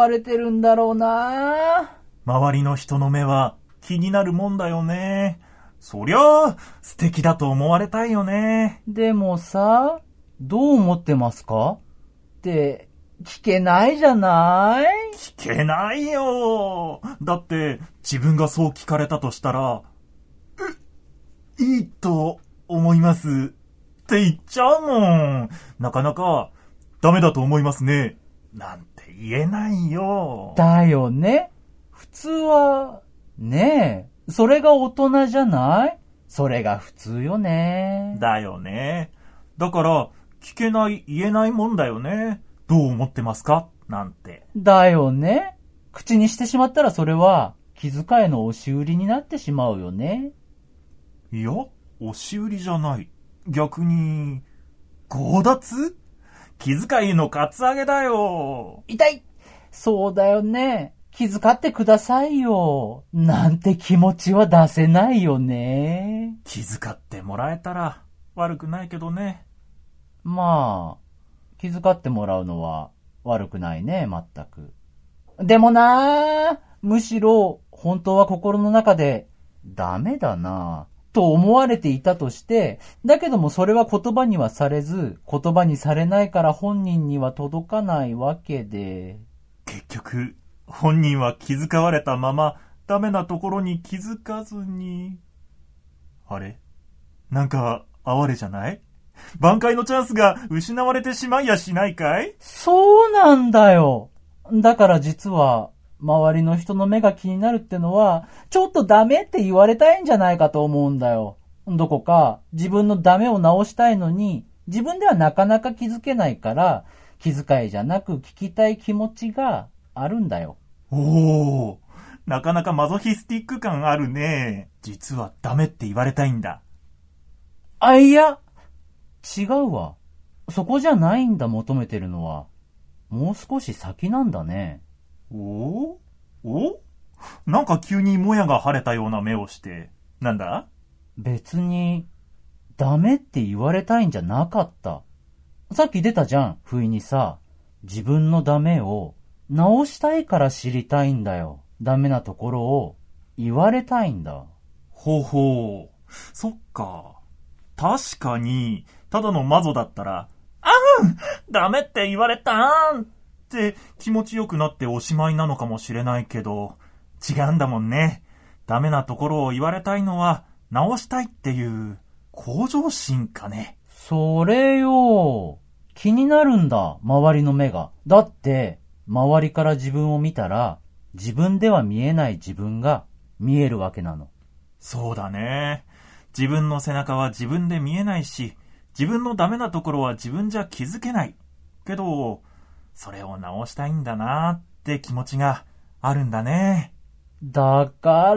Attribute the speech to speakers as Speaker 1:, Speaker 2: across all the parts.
Speaker 1: われてるんだろうな。
Speaker 2: 周りの人の目は気になるもんだよね。そりゃあ素敵だと思われたいよね。
Speaker 1: でもさ、どう思ってますかって聞けないじゃない？
Speaker 2: 聞けないよ。だって自分がそう聞かれたとしたら、いいと思いますって言っちゃうもん。なかなかダメだと思いますねなんて言えないよ。
Speaker 1: だよね。普通はねえ、それが大人じゃない？それが普通よね。
Speaker 2: だよね。だから聞けない言えないもんだよね。どう思ってますかなんて。
Speaker 1: だよね。口にしてしまったらそれは気遣いの押し売りになってしまうよね。
Speaker 2: いや、押し売りじゃない。逆に強奪？気遣いのカツアゲだよ。
Speaker 1: 痛い。そうだよね。気遣ってくださいよ。なんて気持ちは出せないよね。
Speaker 2: 気遣ってもらえたら悪くないけどね。
Speaker 1: まあ、気遣ってもらうのは悪くないね、まったく。でもな、むしろ本当は心の中でダメだなと思われていたとして、だけどもそれは言葉にはされず、言葉にされないから本人には届かないわけで。
Speaker 2: 結局本人は気遣われたままダメなところに気づかずに。あれ？なんか哀れじゃない？挽回のチャンスが失われてしまいやしないかい？
Speaker 1: そうなんだよ。だから実は周りの人の目が気になるってのはちょっとダメって言われたいんじゃないかと思うんだよ。どこか自分のダメを直したいのに自分ではなかなか気づけないから、気遣いじゃなく聞きたい気持ちがあるんだよ。
Speaker 2: おー、なかなかマゾヒスティック感あるね。実はダメって言われたいんだ。
Speaker 1: あ、いや、違うわ。そこじゃないんだ、求めてるのは。もう少し先なんだね。
Speaker 2: お？なんか急にもやが晴れたような目をして。なんだ？
Speaker 1: 別にダメって言われたいんじゃなかった。さっき出たじゃん、不意にさ。自分のダメを直したいから知りたいんだよ。ダメなところを言われたいんだ。
Speaker 2: ほうほう。そっか。確かに、ただのマゾだったら、ダメって言われたーんって気持ちよくなっておしまいなのかもしれないけど、違うんだもんね。ダメなところを言われたいのは直したいっていう向上心かね。
Speaker 1: それよ。気になるんだ、周りの目が。だって、周りから自分を見たら、自分では見えない自分が見えるわけなの。
Speaker 2: そうだね。自分の背中は自分で見えないし、自分のダメなところは自分じゃ気づけない。けど、それを直したいんだなって気持ちがあるんだね。
Speaker 1: だから、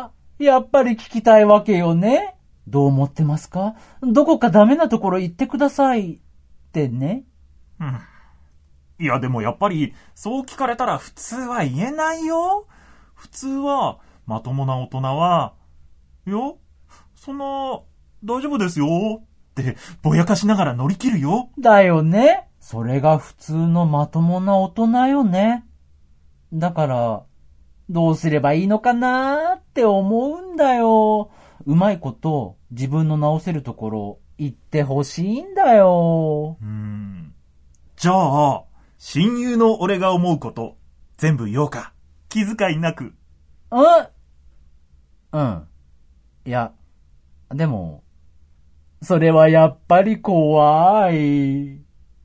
Speaker 1: やっぱり聞きたいわけよね。どう思ってますか？どこかダメなところ言ってくださいってね。
Speaker 2: いやでもやっぱりそう聞かれたら普通は言えないよ。普通はまともな大人は、いや、そんな大丈夫ですよってぼやかしながら乗り切るよ。
Speaker 1: だよね。それが普通のまともな大人よね。だからどうすればいいのかなって思うんだよ。うまいこと自分の直せるところ言ってほしいんだよ。
Speaker 2: じゃあ親友の俺が思うこと全部言おうか。気遣いなく。
Speaker 1: うん。いや、でもそれはやっぱり怖い。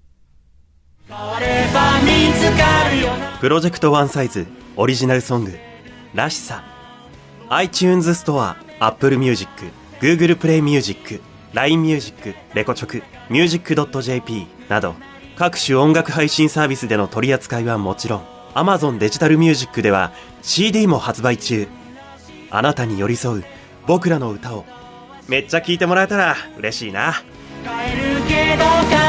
Speaker 3: プロジェクトワンサイズオリジナルソングらしさ。 iTunes ストア、Apple Music、Google Play Music、LINE Music、レコチョク、music.jp など各種音楽配信サービスでの取り扱いはもちろん、 Amazon デジタルミュージックでは CD も発売中。あなたに寄り添う僕らの歌をめっちゃ聴いてもらえたら嬉しいな。
Speaker 4: 帰るけど